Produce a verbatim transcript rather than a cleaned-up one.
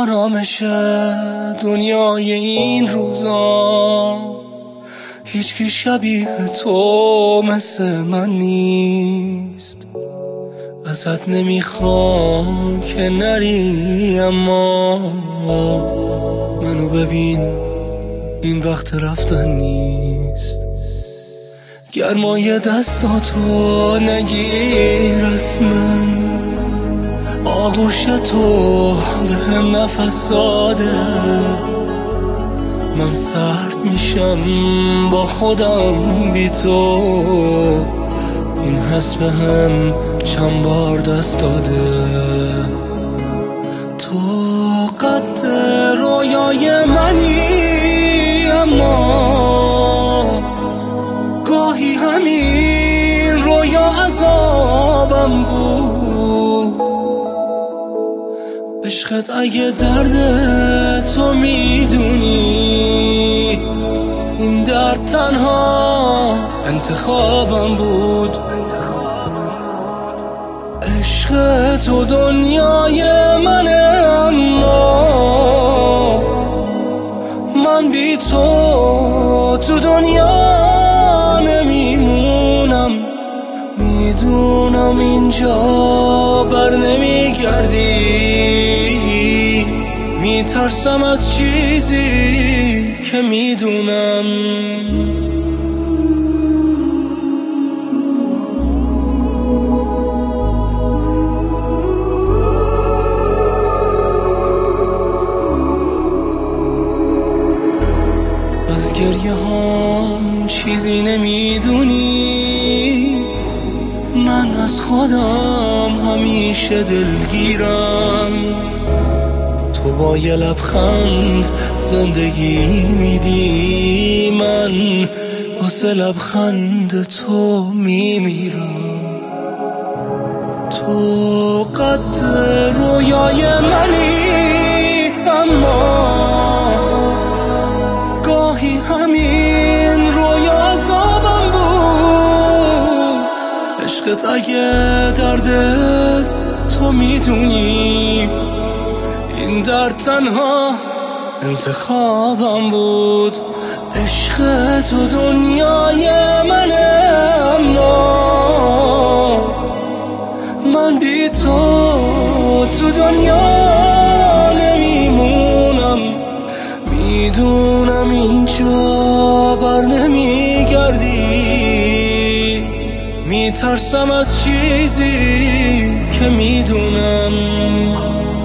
آرامش دنیای این روزا هیچکی شبیه تو مثل من نیست. ازت نمیخوام که نری، اما منو ببین، این وقت رفتن نیست. گرمای دستاتو نگیر از من، آغوش تو به هم نفس داده. من سرد میشم با خودم بی تو، این حس به هم چند بار دست داده. تو قد رویای منی، اما گاهی همین رویا عذابم بود. عشقت اگه درد تو میدونی، این درد تنها انتخابم بود. عشق تو دنیای منه، اما من بی تو تو دنیا نمیمونم. میدونم اینجا بر نمیگردی، میترسم از چیزی که میدونم. از گریه هم چیزی نمیدونی، من از خودم همیشه دلگیرم. تو با یه لبخند زندگی میدی، من واسه لبخند تو میمیرم. تو قد رویای منی، اما گاهی همین رویا عذابم بود. عشقت اگه درد تو میدونی، این درد تنها انتخابم بود. عشق تو دنیای منه، اما من بی تو تو دنیا نمیمونم. میدونم اینجا بر نمیگردی، میترسم از چیزی که میدونم.